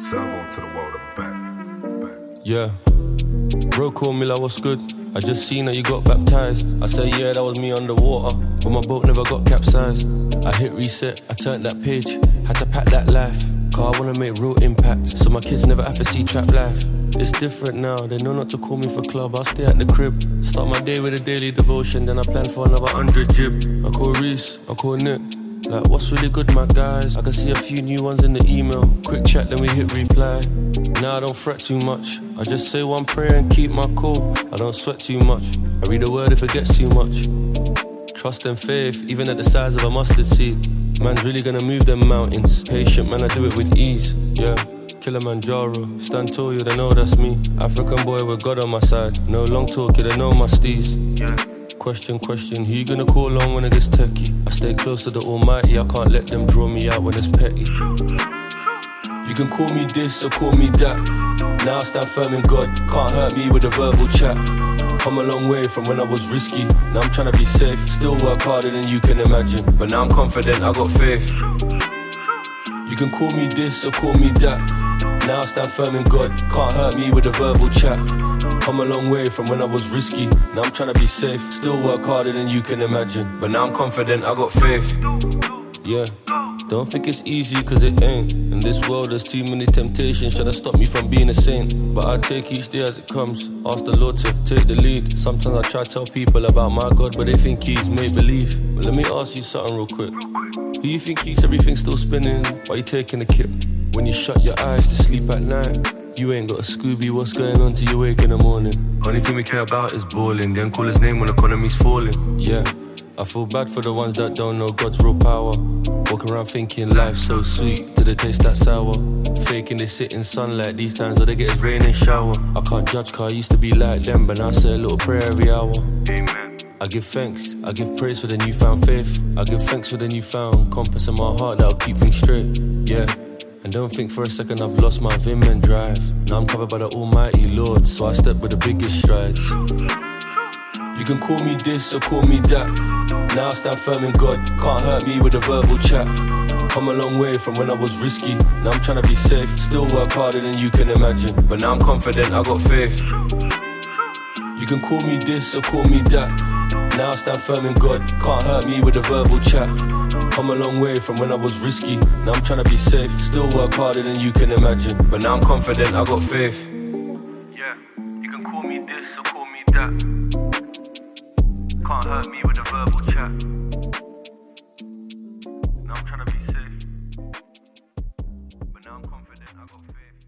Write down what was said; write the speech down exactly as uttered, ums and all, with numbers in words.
Servo to the world and back. back. Yeah. Bro called me like, what's good? I just seen that you got baptized. I said, yeah, that was me underwater, but my boat never got capsized. I hit reset, I turned that page, had to pack that life, cause I wanna make real impact, so my kids never have to see trap life. It's different now, they know not to call me for club, I'll stay at the crib. Start my day with a daily devotion, then I plan for another hundred jib. I call Reese, I call Nick, like, what's really good, my guys? I can see a few new ones in the email. Quick chat, then we hit reply. Now I don't fret too much. I just say one prayer and keep my cool. I don't sweat too much. I read a word if it gets too much. Trust and faith, even at the size of a mustard seed. Man's really gonna move them mountains. Patient, man, I do it with ease. Yeah, Kilimanjaro, stand tall, you don't know that's me. African boy with God on my side. No long talk, you don't know my steez. Yeah. Question, question, who you gonna call on when it gets techie? I stay close to the almighty, I can't let them draw me out when it's petty. You can call me this or call me that. Now I stand firm in God, can't hurt me with a verbal chat. Come a long way from when I was risky, now I'm trying to be safe. Still work harder than you can imagine, but now I'm confident, I got faith. You can call me this or call me that. Now I stand firm in God, can't hurt me with a verbal chat. Come a long way from when I was risky, now I'm trying to be safe. Still work harder than you can imagine, but now I'm confident, I got faith. Yeah, don't think it's easy cause it ain't. In this world there's too many temptations, should have stopped me from being a saint. But I take each day as it comes, ask the Lord to take the lead. Sometimes I try to tell people about my God, but they think he's made believe. But let me ask you something real quick. Who you think keeps everything still spinning while you taking the kip? When you shut your eyes to sleep at night, you ain't got a Scooby, what's going on till you wake in the morning? Only thing we care about is balling, then call his name when the economy's falling. Yeah, I feel bad for the ones that don't know God's real power. Walking around thinking life's so sweet, do they taste that sour? Faking they sit in sunlight, these times all they get is rain and shower. I can't judge cause I used to be like them, but now I say a little prayer every hour. Amen. I give thanks, I give praise for the newfound faith. I give thanks for the newfound compass in my heart that'll keep things straight. Yeah, and don't think for a second I've lost my vim and drive. Now I'm covered by the almighty Lord, so I step with the biggest strides. You can call me this or call me that. Now I stand firm in God, can't hurt me with a verbal chat. Come a long way from when I was risky, now I'm trying to be safe. Still work harder than you can imagine, but now I'm confident, I got faith. You can call me this or call me that. Now I stand firm in God, can't hurt me with a verbal chat. Come a long way from when I was risky, now I'm trying to be safe. Still work harder than you can imagine, but now I'm confident, I got faith. Yeah, you can call me this or call me that. Can't hurt me with a verbal chat. Now I'm trying to be safe, but now I'm confident, I got faith.